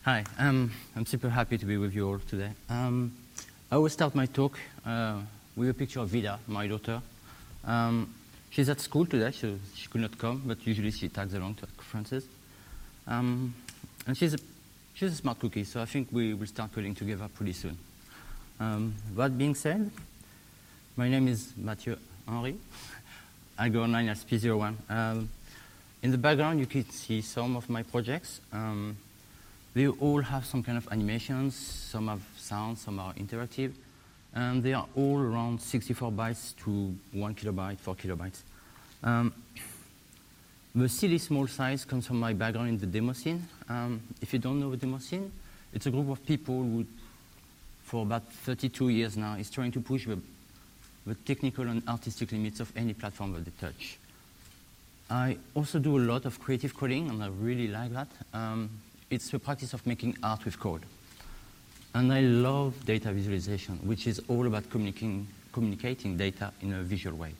Hi, I'm super happy to be with you all today. I will start my talk with a picture of Vida, my daughter. She's at school today, so she could not come, but usually she tags along to conferences. And she's a smart cookie, so I think we will start coding together pretty soon. That being said, my name is Mathieu Henry. I go online as P01. In the background, you can see some of my projects. They all have some kind of animations, some have sound, some are interactive, and they are all around 64 bytes to 1 kilobyte, 4 kilobytes. The silly small size comes from my background in the demo scene. If you don't know the demo scene, it's a group of people who, for about 32 years now, is trying to push the technical and artistic limits of any platform that they touch. I also do a lot of creative coding, and I really like that. It's the practice of making art with code. And I love data visualization, which is all about communicating data in a visual way.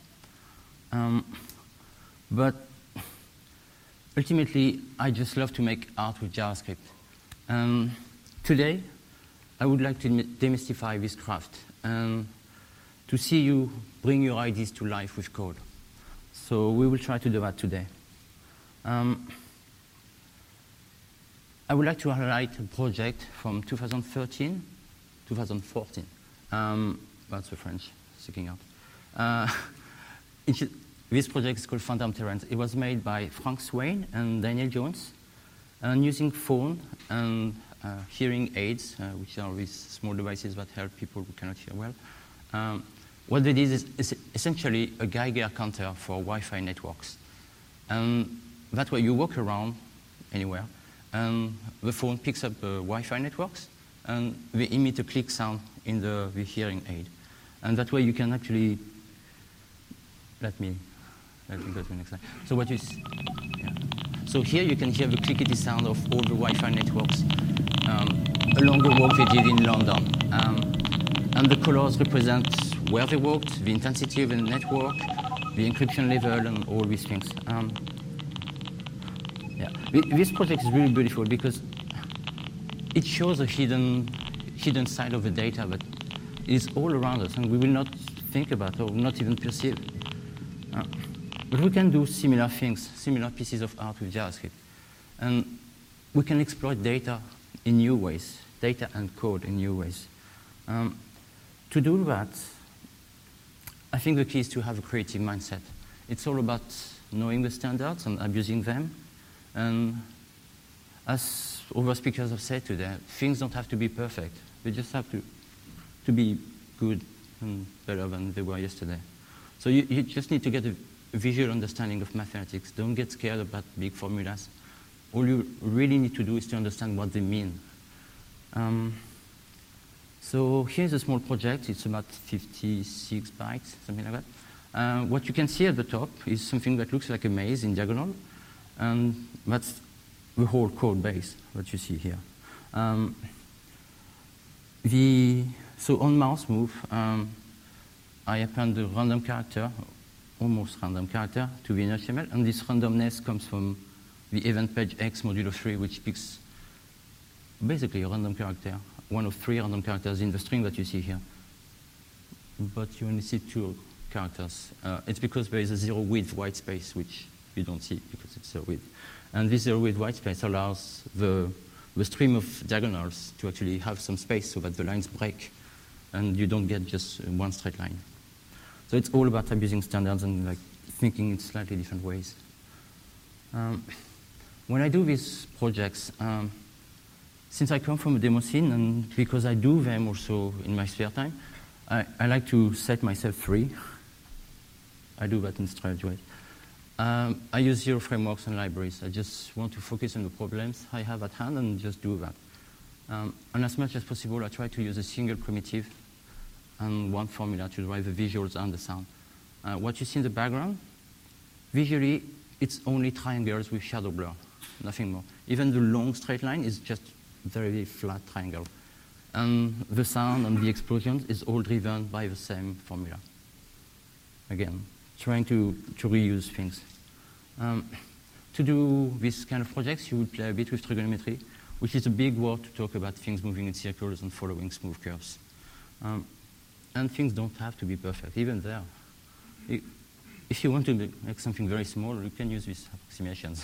But ultimately, I just love to make art with JavaScript. Today, I would like to demystify this craft and to see you bring your ideas to life with code. So we will try to do that today. I would like to highlight a project from 2013, 2014. That's the French sticking out. This project is called Phantom Terrains. It was made by Frank Swain and Daniel Jones, and using phone and hearing aids, which are these small devices that help people who cannot hear well. What they did is essentially a Geiger counter for Wi-Fi networks. And that way you walk around anywhere, and the phone picks up the Wi-Fi networks, and they emit a click sound in the hearing aid. And that way you can actually, let me go to the next slide. So what you see, yeah. So here you can hear the clickety sound of all the Wi-Fi networks along the walk they did in London. And the colors represent where they walked, the intensity of the network, the encryption level, and all these things. Yeah. This project is really beautiful because it shows a hidden side of the data that is all around us, and we will not think about or not even perceive. But we can do similar things, similar pieces of art with JavaScript. And we can exploit data in new ways, data and code in new ways. To do that, I think the key is to have a creative mindset. It's all about knowing the standards and abusing them. And as other speakers have said today, things don't have to be perfect. They just have to be good and better than they were yesterday. So you just need to get a visual understanding of mathematics. Don't get scared about big formulas. All you really need to do is to understand what they mean. So here's a small project. It's about 56 bytes, something like that. What you can see at the top is something that looks like a maze in diagonal. And that's the whole code base that you see here. So on mouse move, I append a random character, almost random character, to the HTML. And this randomness comes from the event page X modulo 3, which picks basically a random character, one of 3 random characters in the string that you see here. But you only see 2 characters. It's because there is a zero width white space, which you don't see because it's zero width. And this zero width white space allows the stream of diagonals to actually have some space so that the lines break and you don't get just one straight line. So it's all about abusing standards and like thinking in slightly different ways. When I do these projects, since I come from a demo scene and because I do them also in my spare time, I like to set myself free. I do that in strange ways. I use zero frameworks and libraries. I just want to focus on the problems I have at hand and just do that. And as much as possible, I try to use a single primitive and one formula to drive the visuals and the sound. What you see in the background, visually, it's only triangles with shadow blur, nothing more. Even the long straight line is just very flat triangle. And the sound and the explosions is all driven by the same formula. Again, trying to reuse things. To do this kind of projects, you would play a bit with trigonometry. which is a big word to talk about things moving in circles and following smooth curves. And things don't have to be perfect, even there. If you want to make something very small, you can use these approximations.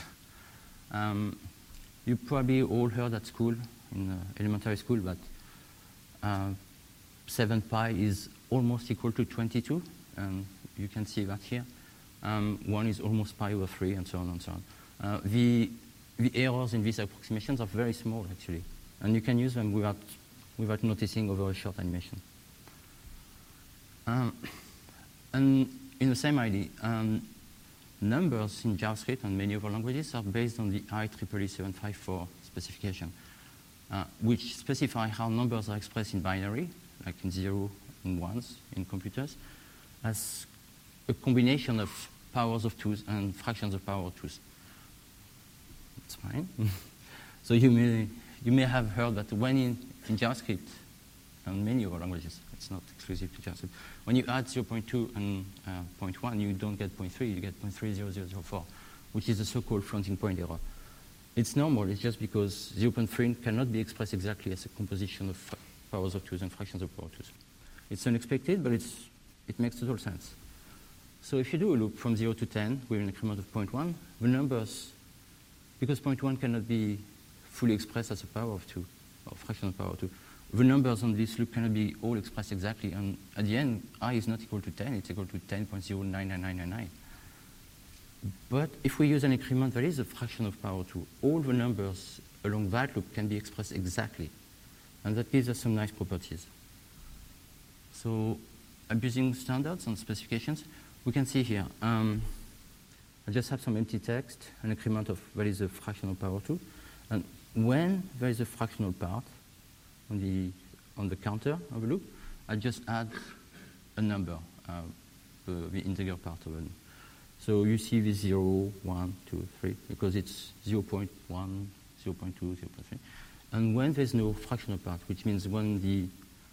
You probably all heard at school, in elementary school, that 7 pi is almost equal to 22, and you can see that here. 1 is almost pi over 3, and so on and so on. The errors in these approximations are very small, actually, and you can use them without noticing over a short animation. And in the same idea, numbers in JavaScript and many other languages are based on the IEEE 754 specification, which specify how numbers are expressed in binary, like in 0 and 1s in computers, as a combination of powers of 2s and fractions of power of 2s. It's fine. So you may have heard that when in JavaScript and many other languages, it's not exclusive to JavaScript, when you add 0.2 and 0.1, you don't get 0.3, you get 0.30004, which is the so-called floating point error. It's normal, it's just because 0.3 cannot be expressed exactly as a composition of powers of 2s and fractions of power of 2s. It's unexpected, but it makes total sense. So if you do a loop from 0 to 10 with an increment of 0.1, the numbers, because 0.1 cannot be fully expressed as a power of 2, or fraction of power of 2, the numbers on this loop cannot be all expressed exactly, and at the end, I is not equal to 10, it's equal to 10.099999. But if we use an increment that is a fraction of power 2, all the numbers along that loop can be expressed exactly, and that gives us some nice properties. So abusing standards and specifications, we can see here, I just have some empty text, an increment of that is a fractional power 2, and when there is a fractional part on the counter of a loop, I just add a number, the integer part of it. So you see this 0, 1, 2, 3, because it's 0.1, 0.2, 0.3. And when there's no fractional part, which means when the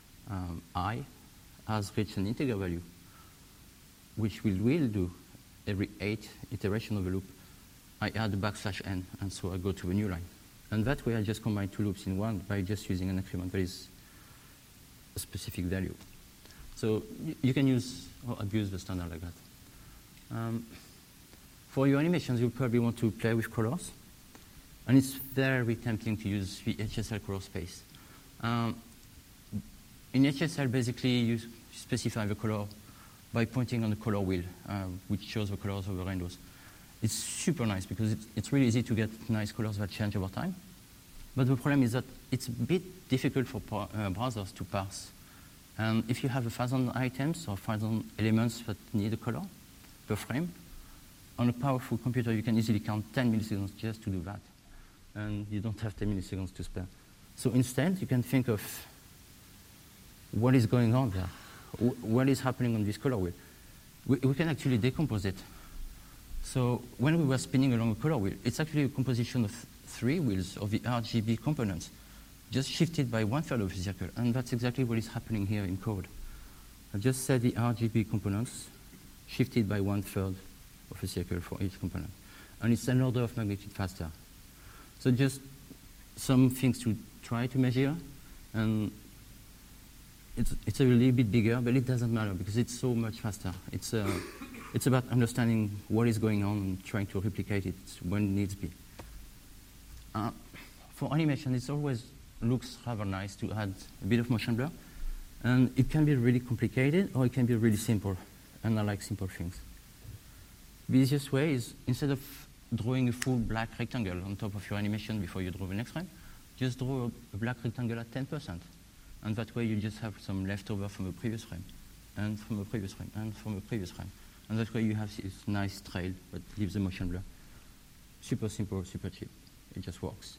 I has reached an integer value, which we will do every 8 iteration of a loop, I add a \n, and so I go to a new line. And that way I just combine two loops in one by just using an increment that is a specific value. So you can use or abuse the standard like that. For your animations, you'll probably want to play with colors. And it's very tempting to use the HSL color space. In HSL, basically, you specify the color by pointing on the color wheel, which shows the colors of the rainbows. It's super nice because it's really easy to get nice colors that change over time. But the problem is that it's a bit difficult for browsers to parse. And if you have 1,000 items or 1,000 elements that need a color per frame, on a powerful computer, you can easily count 10 milliseconds just to do that. And you don't have 10 milliseconds to spare. So instead, you can think of what is going on there. What is happening on this color wheel? We can actually decompose it. So when we were spinning along a color wheel, it's actually a composition of 3 wheels of the RGB components, just shifted by 1/3 of the circle. And that's exactly what is happening here in code. I just said the RGB components shifted by 1/3 of a circle for each component. And it's an order of magnitude faster. So just some things to try to measure. And it's a little bit bigger, but it doesn't matter because it's so much faster. It's about understanding what is going on and trying to replicate it when it needs be. For animation, it always looks rather nice to add a bit of motion blur. And it can be really complicated or it can be really simple. And I like simple things. The easiest way is instead of drawing a full black rectangle on top of your animation before you draw the next frame, just draw a black rectangle at 10%. And that way you just have some leftover from the previous frame, and from the previous frame, and from the previous frame. And that way you have this nice trail that gives a motion blur. Super simple, super cheap. It just works.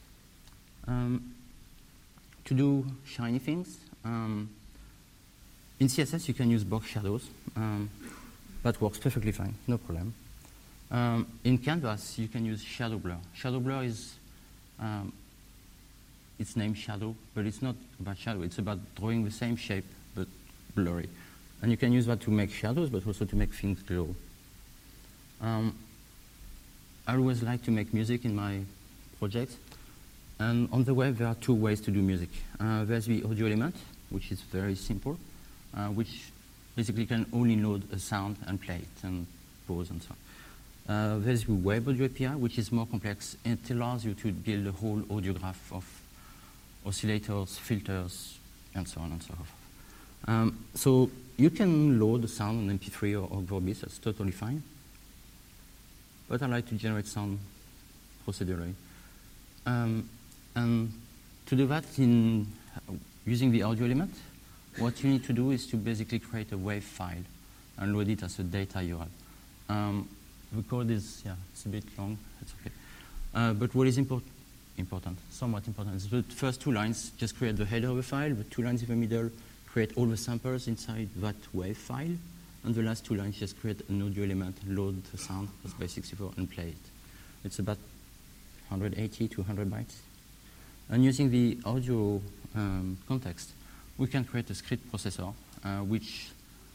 To do shiny things, in CSS you can use box shadows. That works perfectly fine, no problem. In Canvas you can use shadow blur. Shadow blur is it's named shadow, but it's not about shadow. It's about drawing the same shape, but blurry. And you can use that to make shadows, but also to make things glow. I always like to make music in my projects. And on the web, there are two ways to do music. There's the audio element, which is very simple, which basically can only load a sound and play it and pause and so on. There's the web audio API, which is more complex. It allows you to build a whole audio graph of oscillators, filters, and so on and so forth. So you can load the sound on MP3 or Vorbis, that's totally fine. But I like to generate sound procedurally. And to do that using the audio element, what you need to do is to basically create a WAV file and load it as a data URL. The code is, it's a bit long, it's okay. But what is somewhat important, is the first two lines, just create the header of the file, the two lines in the middle, create all the samples inside that WAV file, and the last two lines just create an audio element, load the sound as base64 and play it. It's about 180 to 100 bytes. And using the audio context, we can create a script processor which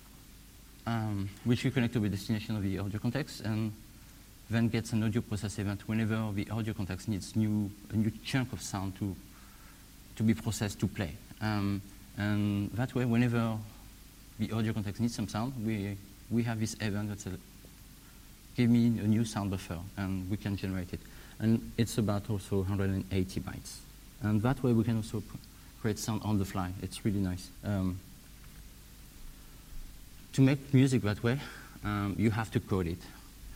we connect to the destination of the audio context and then gets an audio process event whenever the audio context needs a new chunk of sound to be processed to play. And that way, whenever the audio context needs some sound, we have this event that says, give me a new sound buffer, and we can generate it. And it's about also 180 bytes. And that way, we can also create sound on the fly. It's really nice. To make music that way, you have to code it.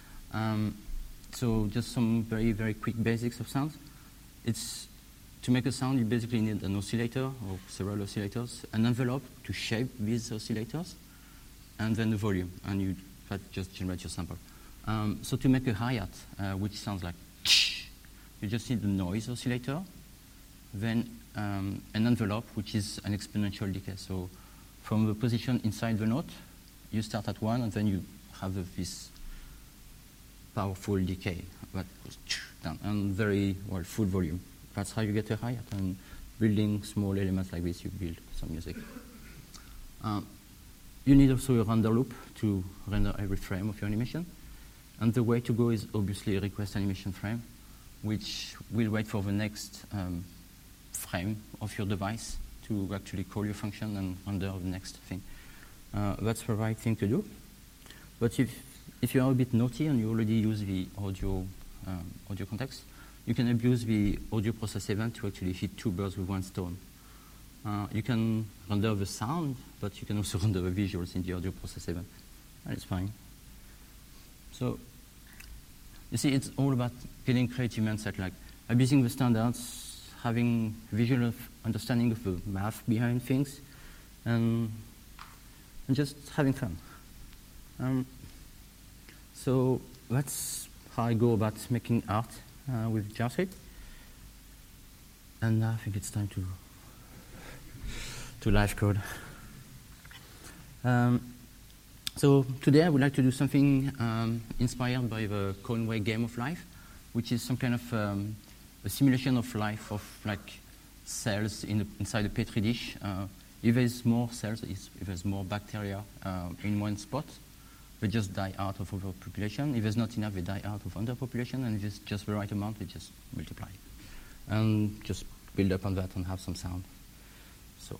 So just some very, very quick basics of sounds. To make a sound, you basically need an oscillator or several oscillators, an envelope to shape these oscillators, and then the volume, and that just generates your sample. So to make a hi-hat, which sounds like you just need the noise oscillator, then an envelope, which is an exponential decay. So from the position inside the note, you start at 1, and then you have this powerful decay that goes down, and very, full volume. That's how you get a hi-hat, and building small elements like this, you build some music. You need also a render loop to render every frame of your animation. And the way to go is obviously request animation frame, which will wait for the next frame of your device to actually call your function and render the next thing. That's the right thing to do. But if you are a bit naughty and you already use the audio context, you can abuse the audio process event to actually hit two birds with one stone. You can render the sound, but you can also render the visuals in the audio process event, and it's fine. So, you see, it's all about getting creative mindset, like abusing the standards, having visual understanding of the math behind things, and just having fun. So that's how I go about making art with JavaScript. And now I think it's time to live code. So today I would like to do something inspired by the Conway Game of Life, which is some kind of a simulation of life of like cells inside a petri dish. If there's more cells, if there's more bacteria in one spot, they just die out of overpopulation. If there's not enough, they die out of underpopulation. And if it's just the right amount, they just multiply. And just build up on that and have some sound. So,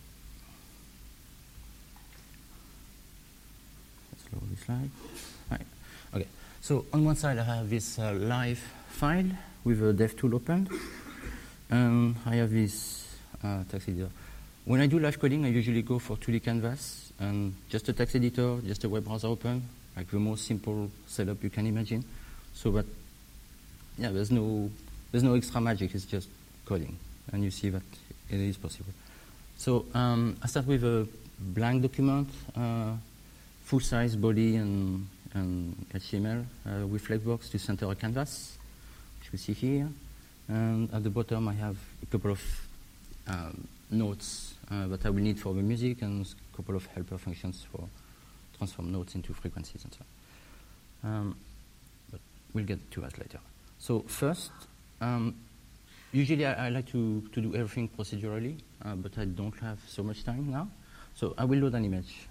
let's load this slide. Right. Okay. So on one side, I have this live file with a dev tool open. And I have this text editor. When I do live coding, I usually go for 2D canvas and just a text editor, just a web browser open, like the most simple setup you can imagine. So that, yeah, there's no extra magic, it's just coding. And you see that it is possible. So I start with a blank document, full-size body and HTML with Flexbox to center a canvas, which we see here. And at the bottom, I have a couple of notes that I will need for the music and a couple of helper functions for transform notes into frequencies and so on. But we'll get to that later. So first, usually I like to do everything procedurally, but I don't have so much time now. So I will load an image.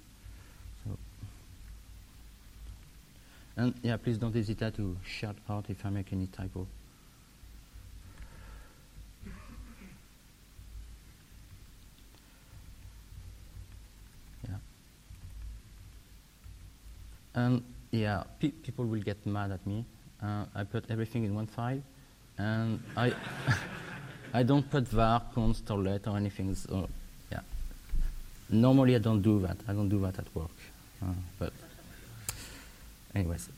And yeah, please don't hesitate to shout out if I make any typo. Yeah, people will get mad at me. I put everything in one file, and I don't put var, const, or let, or anything. So, yeah. Normally, I don't do that. I don't do that at work. But anyways,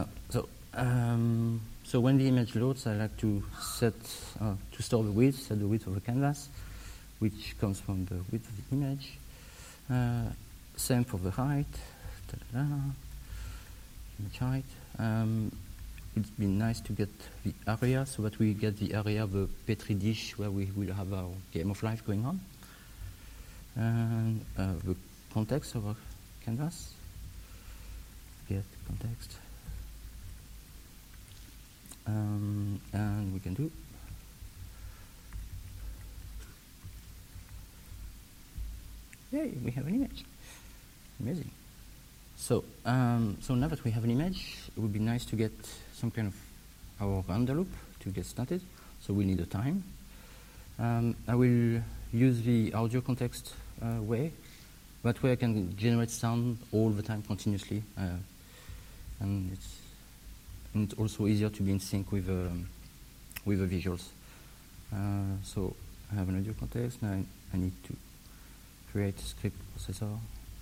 so when the image loads, I like to set to store the width, set the width of the canvas, which comes from the width of the image. Same for the height. Image height. It'd be nice to get the area so that we get the area of the Petri dish where we will have our game of life going on. And the context of our canvas. Get context. And we can do. Yay, we have an image. Amazing. So, so now that we have an image, it would be nice to get some kind of our render loop to get started. So we need a time. I will use the audio context way. That way I can generate sound all the time continuously. And it's also easier to be in sync with the visuals. So I have an audio context. Now I need to create a script processor.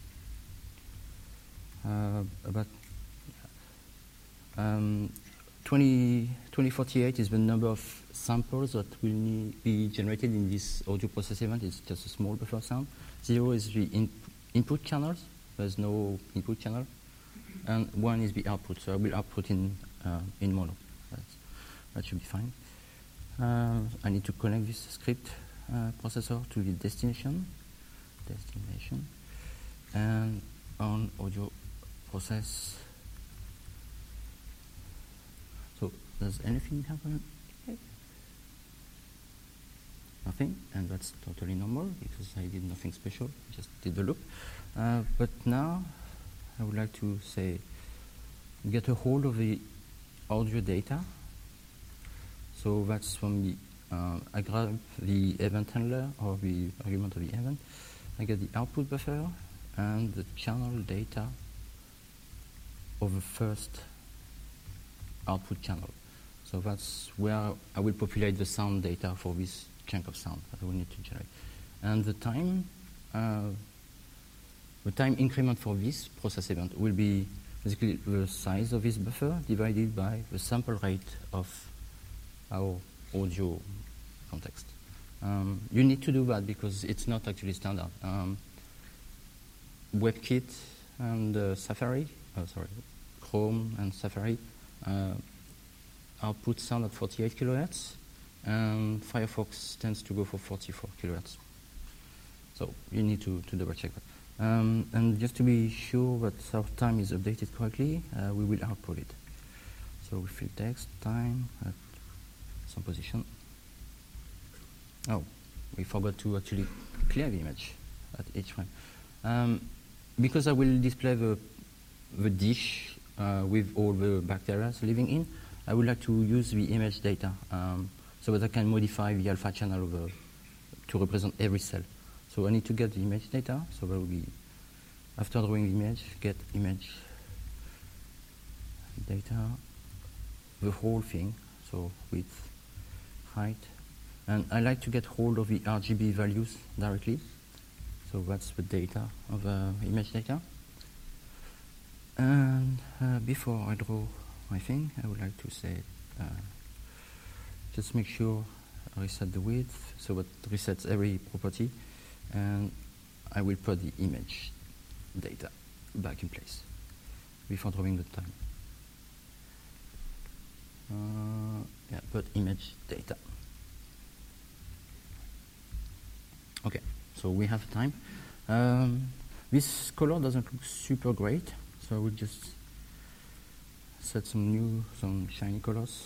About 2048 is the number of samples that will be generated in this audio process event. It's just a small buffer sound. 0 is the input channels. There's no input channel. And 1 is the output. So I will output in mono. That should be fine. I need to connect this script processor to the destination. And on audio process. So does anything happen? Okay. Nothing, and that's totally normal because I did nothing special, just did the loop. But now I would like to say get a hold of the audio data. So that's from the I grab the event handler or the argument of the event. I get the output buffer and the channel data of the first output channel. So that's where I will populate the sound data for this chunk of sound that I will need to generate. And the time increment for this process event will be basically the size of this buffer divided by the sample rate of our audio context. You need to do that because it's not actually standard. WebKit and Safari, Chrome and Safari output sound at 48 kilohertz, and Firefox tends to go for 44 kilohertz. So you need to double check that. And just to be sure that our time is updated correctly, we will output it. So we fill text, time, at some position. Oh, we forgot to actually clear the image at each frame. Because I will display the dish with all the bacteria living in, I would like to use the image data so that I can modify the alpha channel to represent every cell. So I need to get the image data, so that will be, after drawing the image, get image data, the whole thing, so width, height, and I like to get hold of the RGB values directly. So that's the data of image data. And before I draw my thing, I would like to say, just make sure I reset the width, so it resets every property, and I will put the image data back in place before drawing the time. Yeah, put image data. Okay, so we have time. This color doesn't look super great, so I will just set some shiny colors.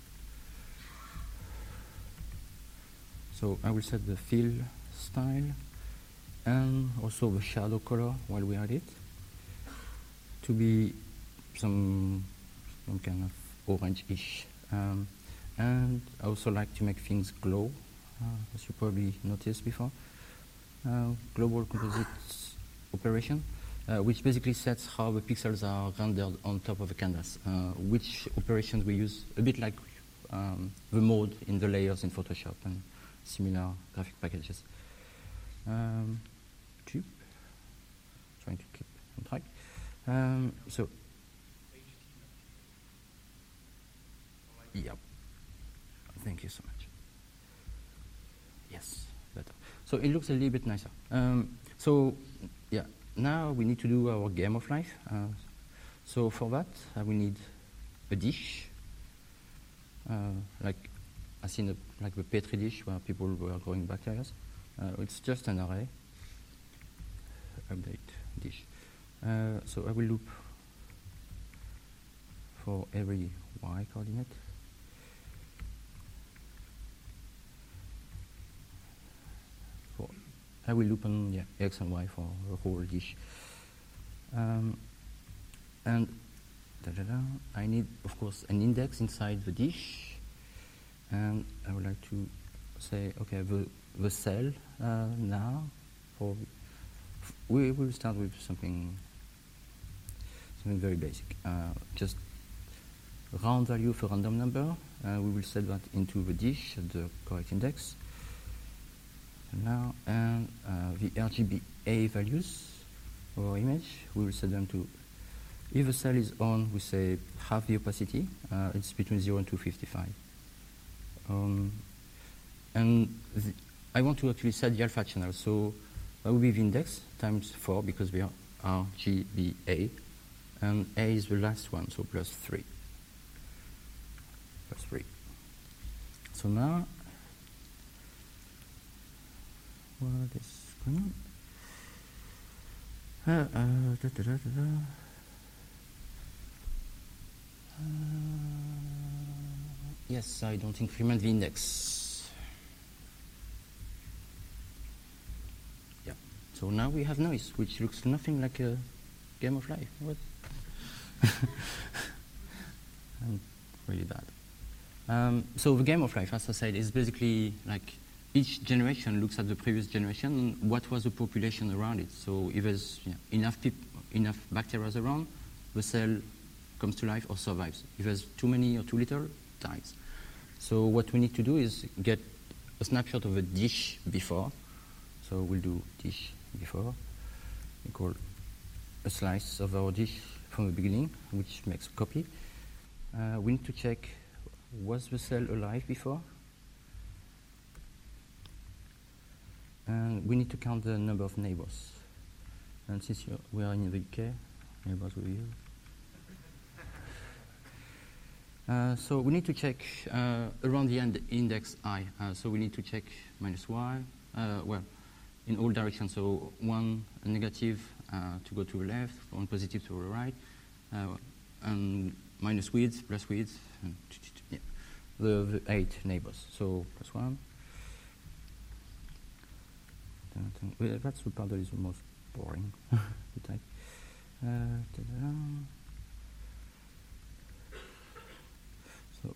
So I will set the fill style and also the shadow color while we are at it to be some kind of orange-ish. And I also like to make things glow, as you probably noticed before. Global composite operation. which basically sets how the pixels are rendered on top of the canvas, which operations we use, a bit like the mode in the layers in Photoshop and similar graphic packages. Trying to keep on track. So, yep. Thank you so much. Yes, better. So it looks a little bit nicer. So, yeah, now we need to do our game of life. So for that, we need a dish, like I seen like the Petri dish where people were growing bacteria. It's just an array. Update dish. So I will loop for every y coordinate. I will loop on x and y for the whole dish. And I need, of course, an index inside the dish. And I would like to say, okay, the cell now. We will start with something very basic. Just round value of a random number. We will set that into the dish at the correct index. Now, and the RGBA values of our image, we will set them to, if the cell is on, we say half the opacity. It's between 0 and 255. And I want to actually set the alpha channel. So that will be the index times 4 because we are RGBA. And A is the last one, so plus 3. Plus 3. So now, what is going on? Yes, I don't increment the index. Yeah. So now we have noise, which looks nothing like a game of life. What? I'm really bad. So the game of life, as I said, is basically like each generation looks at the previous generation and what was the population around it. So if there's enough bacteria around, the cell comes to life or survives. If there's too many or too little, dies. So what we need to do is get a snapshot of a dish before. So we'll do dish before. We call a slice of our dish from the beginning, which makes a copy. We need to check, was the cell alive before? And we need to count the number of neighbors. And since we are in the UK, neighbors with you. So we need to check around the end index I. So we need to check minus y, well, in all directions. So one negative to go to the left, one positive to the right, and minus width, plus width, and the 8 neighbors. So plus 1. That's the part that is the most boring to type. So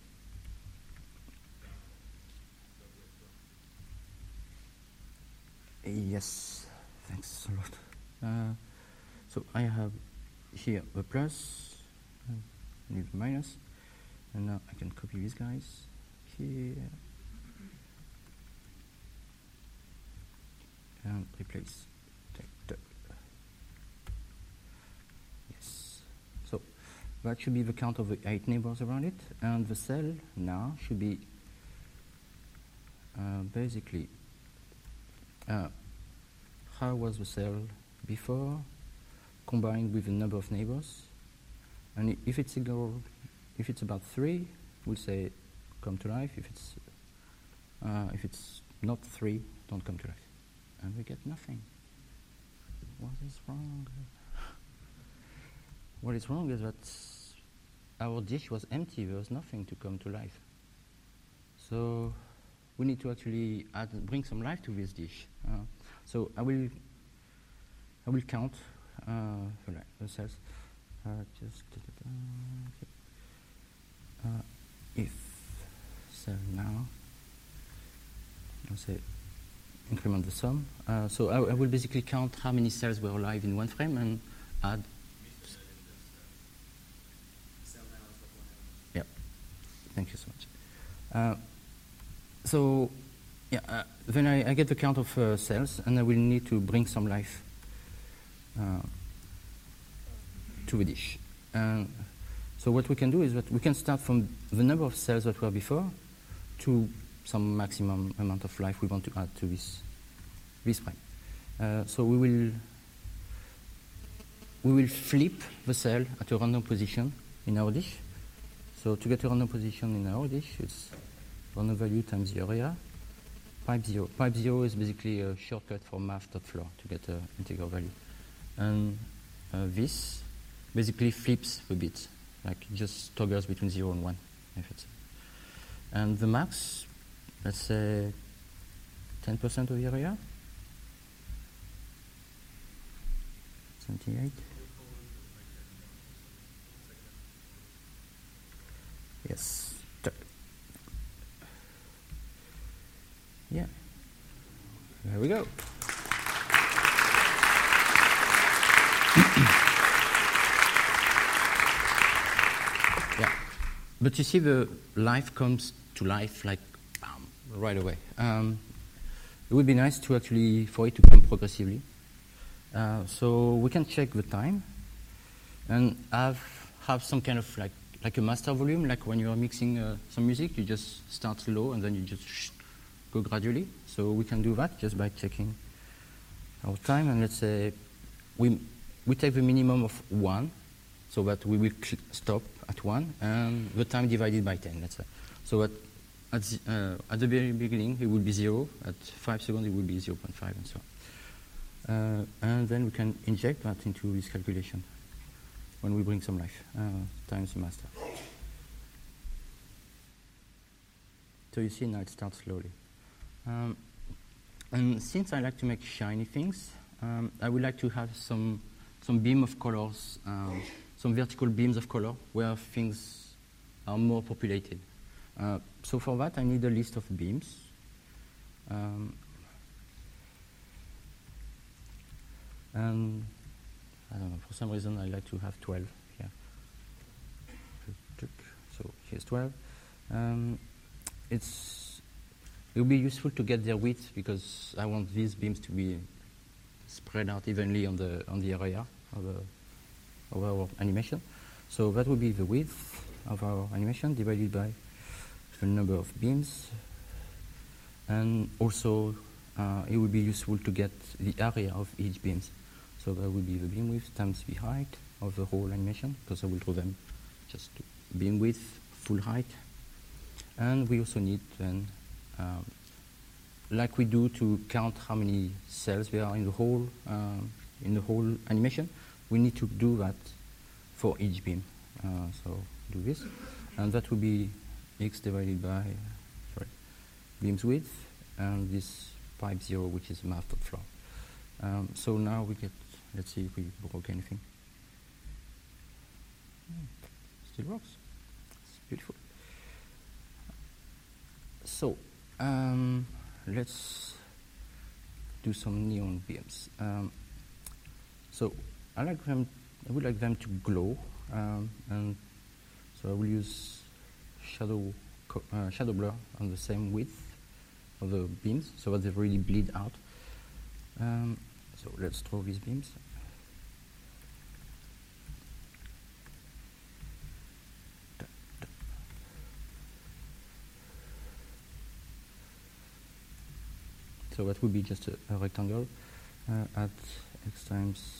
yes, thanks a lot. So I have here the plus, need the minus, and now I can copy these guys here. And replace. Yes. So that should be the count of the 8 neighbors around it, and the cell now should be basically how was the cell before combined with the number of neighbors, and if it's about 3, we'll say come to life. If it's not 3, don't come to life. And we get nothing. What is wrong? What is wrong is that our dish was empty. There was nothing to come to life. So we need to actually bring some life to this dish. So I will count the cells. If cell now, I'll say increment the sum. So I will basically count how many cells were alive in one frame, and add? Yeah. Thank you so much. So, yeah, then I get the count of cells, and I will need to bring some life to the dish. So what we can do is that we can start from the number of cells that were before to some maximum amount of life we want to add to this prime. So we will flip the cell at a random position in our dish. So to get a random position in our dish, it's random value times the area, pipe 0. Pipe 0 is basically a shortcut for math.floor to get an integral value. And this basically flips the bits, like it just toggles between 0 and 1. If it's and the max, let's say 10% of the area. 78. Yes. Yeah. There we go. Yeah. But you see, the life comes to life like right away. It would be nice to actually for it to come progressively. So we can check the time and have some kind of like a master volume, like when you are mixing some music, you just start low and then you just go gradually. So we can do that just by checking our time, and let's say we take the minimum of 1, so that we will stop at 1, and the time divided by 10, let's say. So at the very beginning it will be 0, at 5 seconds it will be 0.5, and so on. And then we can inject that into this calculation when we bring some life times the master. So you see now it starts slowly. And since I like to make shiny things, I would like to have some beam of colors, some vertical beams of color where things are more populated. So for that I need a list of beams. And I don't know, for some reason I like to have 12 here. So here's 12. It will be useful to get their width because I want these beams to be spread out evenly on the area of our animation. So that will be the width of our animation divided by the number of beams. And also it will be useful to get the area of each beams. So that will be the beam width times the height of the whole animation, because I will draw them just to beam width, full height. And we also need then, like we do to count how many cells there are in the whole animation, we need to do that for each beam. So do this, and that will be x divided by beam's width, and this pipe 0, which is math.floor. So now we get, let's see if we broke anything. Still works. It's beautiful. So let's do some neon beams. So I would like them to glow, and so I will use shadow blur on the same width of the beams so that they really bleed out. So let's draw these beams. So that would be just a rectangle at x times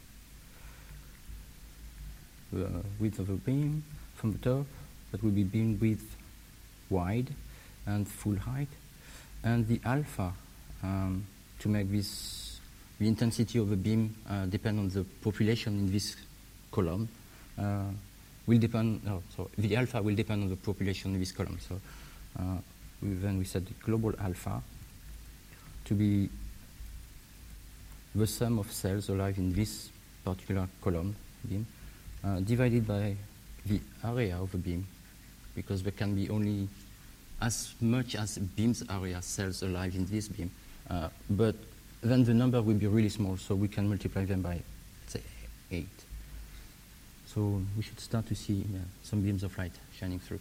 the width of the beam from the top. That will be beam width wide and full height. And the alpha, to make this, the intensity of the beam depend on the population in this column, will depend, the alpha will depend on the population in this column. So then we set the global alpha to be the sum of cells alive in this particular column beam, divided by the area of the beam, because there can be only as much as beam's area cells alive in this beam, but then the number will be really small, so we can multiply them by, say, 8. So we should start to see some beams of light shining through.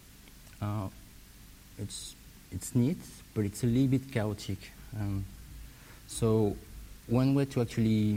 It's neat, but it's a little bit chaotic. So one way to actually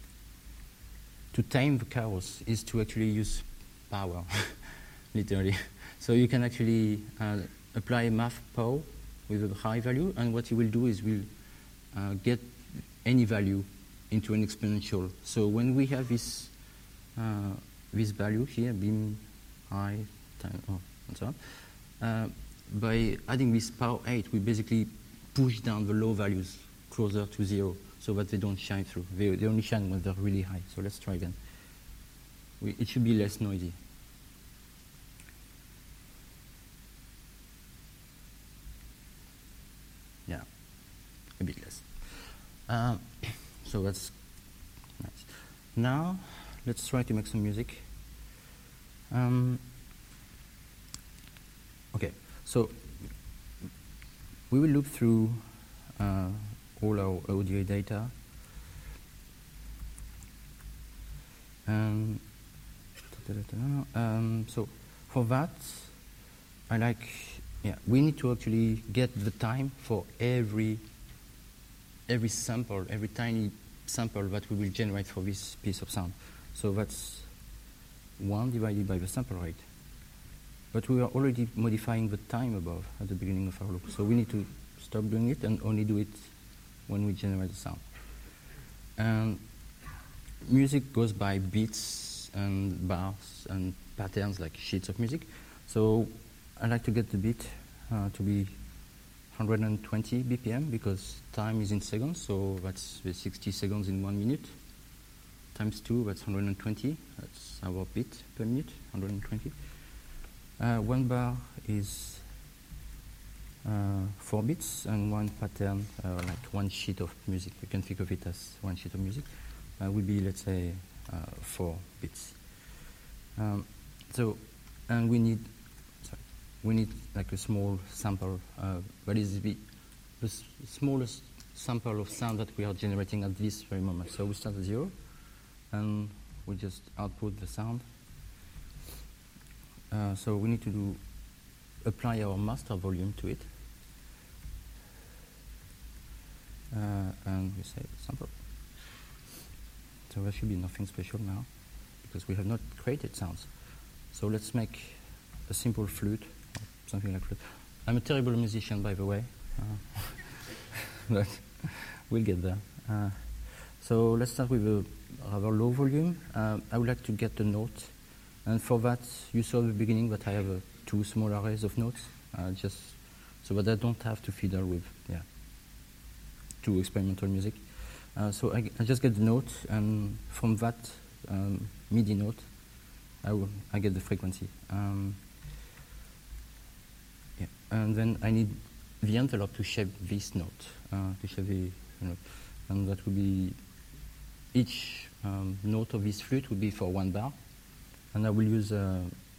tame the chaos is to actually use power, literally. So you can actually apply math power with a high value, and what you will do is we'll get any value into an exponential. So when we have this value here, beam I time and so on, by adding this power 8, we basically push down the low values closer to 0 so that they don't shine through. They only shine when they're really high. So let's try again. It should be less noisy. Yeah, a bit less. So that's nice. Now, let's try to make some music. Okay, so we will loop through all our audio data. So for that, we need to actually get the time for every sample, every tiny sample that we will generate for this piece of sound. So that's 1 divided by the sample rate. But we are already modifying the time above at the beginning of our loop. So we need to stop doing it and only do it when we generate the sound. And music goes by beats and bars and patterns like sheets of music. So I like to get the beat to be 120 BPM because time is in seconds, so that's the 60 seconds in 1 minute. Times 2, that's 120. That's our beat per minute, 120. 1 bar is 4 bits, and 1 pattern, like 1 sheet of music, you can think of it as 1 sheet of music, will be, let's say, 4 bits. And we need like a small sample, that is the smallest sample of sound that we are generating at this very moment. So we start at 0, and we just output the sound. So we need to apply our master volume to it. And we say sample. So there should be nothing special now, because we have not created sounds. So let's make a simple flute, or something like flute. I'm a terrible musician, by the way, but we'll get there. So let's start with a rather low volume. I would like to get a note, and for that, you saw at the beginning that I have 2 small arrays of notes, just so that I don't have to fiddle with 2 experimental music. So I just get the note, and from that MIDI note, I get the frequency. And then I need the envelope to shape this note, and that would be each note of this flute would be for 1 bar, and I will use a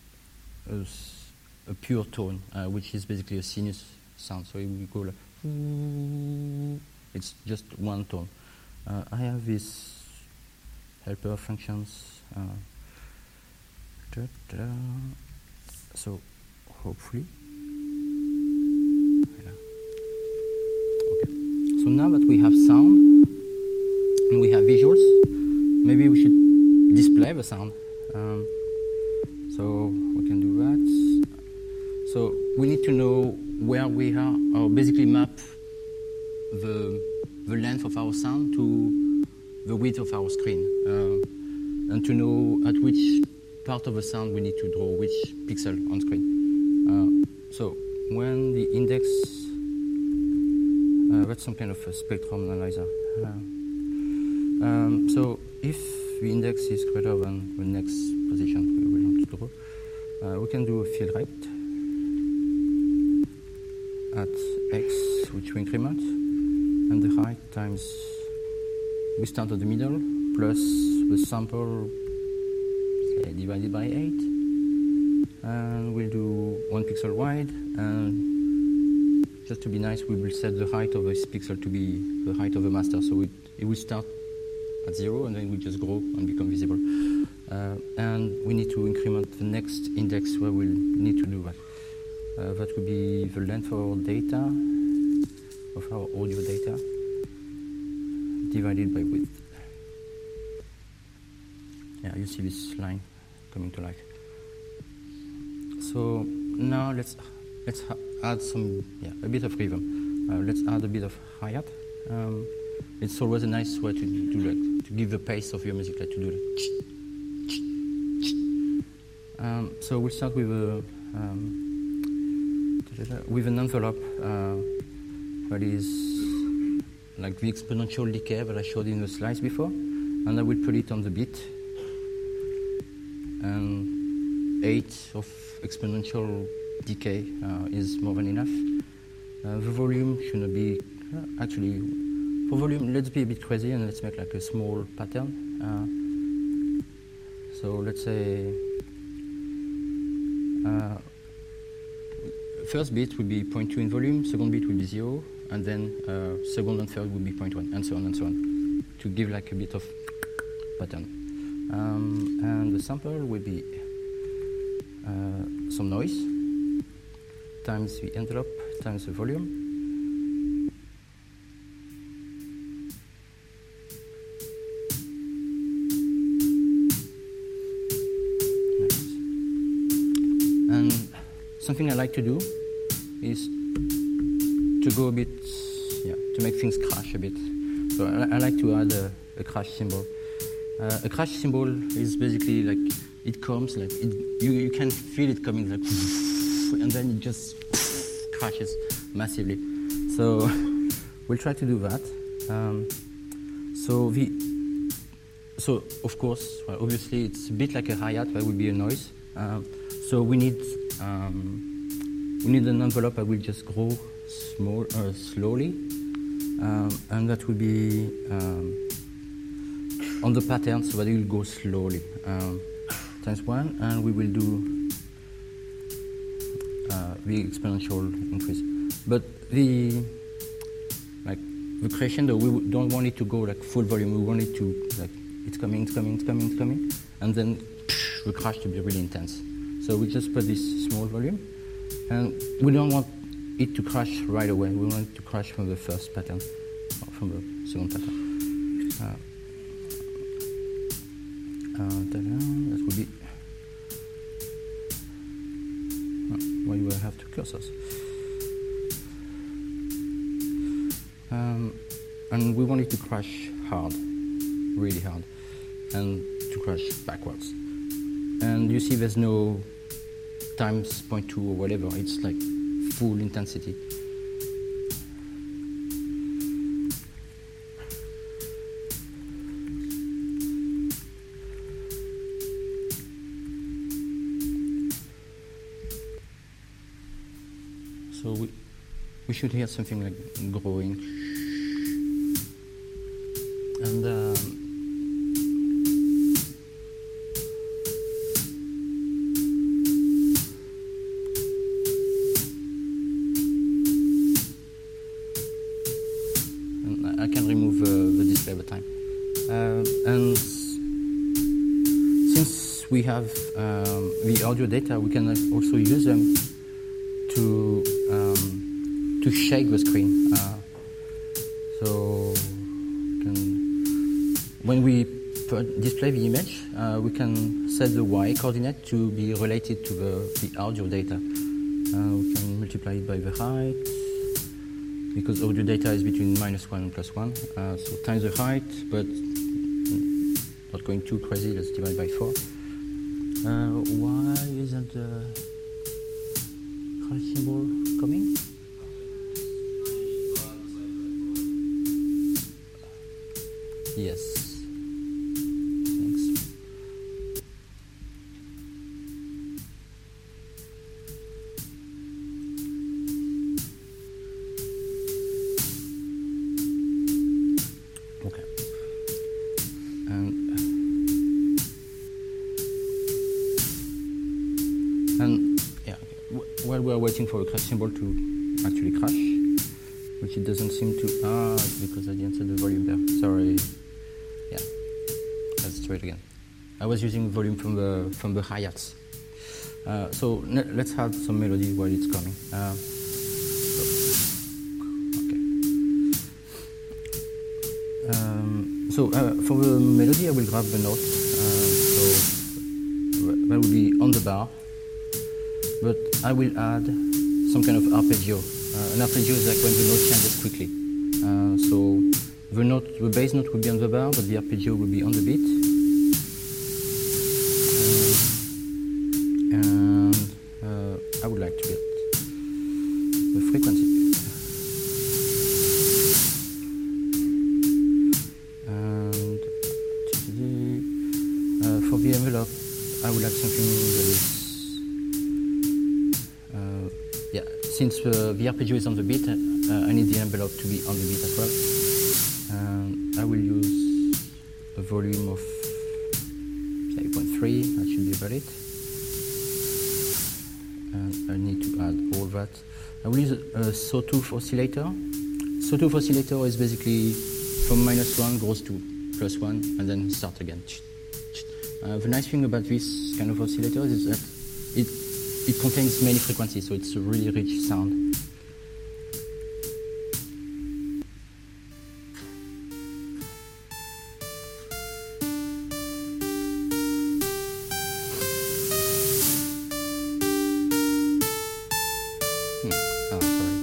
pure tone, which is basically a sinus sound. So it will go like, it's just 1 tone. I have these helper functions. So hopefully, okay. So now that we have sound and we have visuals, maybe we should display the sound. So we can do that. So we need to know where we are, or basically map the length of our sound to the width of our screen, and to know at which part of the sound we need to draw which pixel on screen. So when the index, that's some kind of a spectrum analyzer. So if the index is greater than the next position we want to draw, we can do a field rate at x, which we increment, and the height times, we start at the middle, plus the sample, say, divided by 8. And we'll do 1 pixel wide, and just to be nice, we will set the height of this pixel to be the height of the master, so it will start at 0, and then we just grow and become visible. And we need to increment the next index where we'll need to do that. That would be the length of our data, of our audio data, divided by width. Yeah, you see this line coming to life. So now let's add some, a bit of rhythm. Let's add a bit of hi-hat. It's always a nice way to do to give the pace of your music, like to do so we'll start with an envelope that is like the exponential decay that I showed in the slides before, and I will put it on the beat. And 8 of exponential decay is more than enough. The volume should not be, actually, for volume, let's be a bit crazy and let's make like a small pattern. So let's say, first bit will be 0.2 in volume, second bit will be 0, and then second and third will be 0.1, and so on, to give like a bit of pattern. And the sample will be some noise times the envelope times the volume. Nice. And something I like to do is to go a bit, to make things crash a bit. So I like to add a crash symbol. A crash symbol is basically like it comes like you can feel it coming like, and then it just crashes massively. So we'll try to do that. So of course, well, obviously it's a bit like a hi-hat. There will be a noise. So we need an envelope that will just grow slowly, and that will be on the pattern, so that it will go slowly, times 1, and we will do the exponential increase. But the crescendo, we don't want it to go like full volume. We want it to like it's coming, and then the crash to be really intense. So we just put this small volume, and we don't want it to crash right away. We want it to crash from the first pattern, or from the second pattern. That would be. Why do I have two cursors? And we want it to crash hard, really hard, and to crash backwards. And you see there's no times 0.2 or whatever, it's like full intensity. So we should hear something like growing. And I can remove the display over time. And since we have the audio data, we can also use them to shake the screen. So when we display the image, we can set the y coordinate to be related to the audio data. We can multiply it by the height, because audio data is between -1 and +1. So times the height, but not going too crazy, let's divide by 4. Why isn't the crash symbol coming? Yes. Thanks. Okay. And yeah, while we are waiting for a crash symbol to actually crash, which it doesn't seem to. It's because I didn't set the volume there. Sorry. Yeah, let's try it again. I was using volume from the hi-hats. So let's have some melody while it's coming. So for the melody, I will grab the note. So that will be on the bar, but I will add some kind of arpeggio. An arpeggio is like when the note changes quickly. So the bass note will be on the bar, but the arpeggio will be on the beat. And I would like to get the frequency. For the envelope, I would like something that is, since the arpeggio is on the beat, I need the envelope to be on the beat as well. And I will use a volume of, say, 0.3, that should be about it. And I need to add all that. I will use a sawtooth oscillator. Sawtooth oscillator is basically from -1 goes to +1 and then start again. The nice thing about this kind of oscillator is that it contains many frequencies, so it's a really rich sound. Oh, sorry.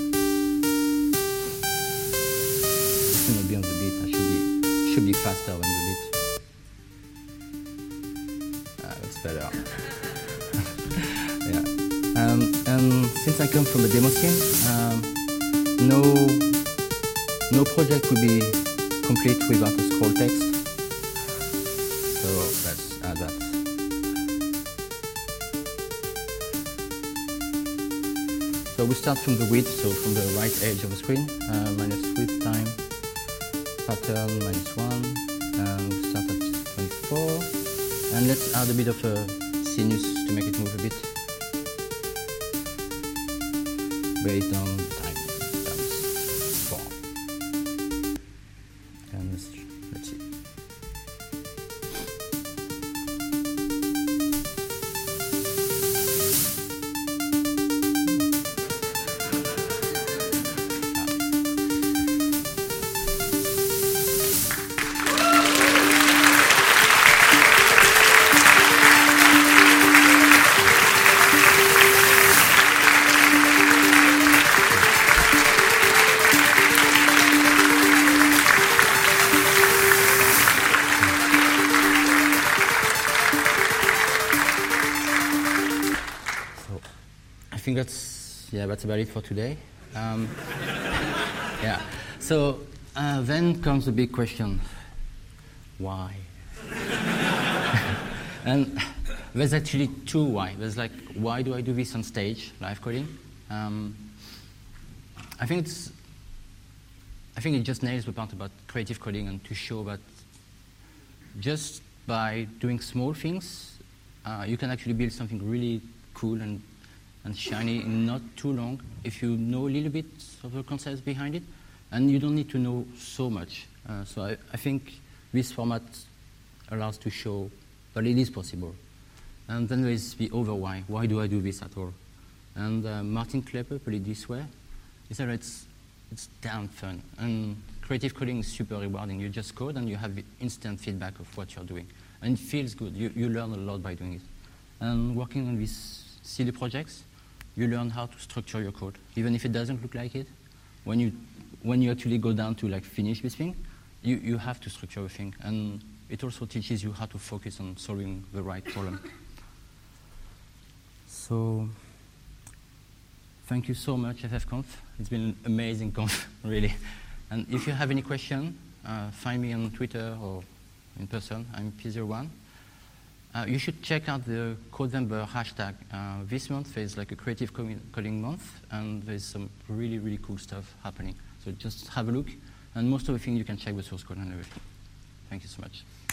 It should not be on the beat. I should be faster than the beat. That's better. Yeah. And since I come from the demo scene, no project will be complete without a scroll text. So let's add that. So we start from the width, so from the right edge of the screen, minus width time, pattern -1, and we start at 24. And let's add a bit of a sinus to make it move a bit. Based on time times 4. And let's see. I think that's about it for today. Yeah. So then comes the big question: why? And there's actually two why. There's like, why do I do this on stage, live coding? I think it just nails the part about creative coding and to show that just by doing small things, you can actually build something really cool and shiny in not too long if you know a little bit of the concepts behind it, and you don't need to know so much. So I think this format allows to show that it is possible. And then there is the other why. Why do I do this at all? And Martin Klepper put it this way. He said it's damn fun. And creative coding is super rewarding. You just code and you have the instant feedback of what you're doing. And it feels good. You learn a lot by doing it. And working on these silly projects, you learn how to structure your code. Even if it doesn't look like it, when you actually go down to like finish this thing, you have to structure the thing. And it also teaches you how to focus on solving the right problem. So, thank you so much, FFConf. It's been an amazing conf, really. And if you have any question, find me on Twitter or in person. I'm P01. You should check out the Codember hashtag. This month there's like a creative coding month, and there's some really, really cool stuff happening. So just have a look, and most of the things you can check the source code and everything. Thank you so much.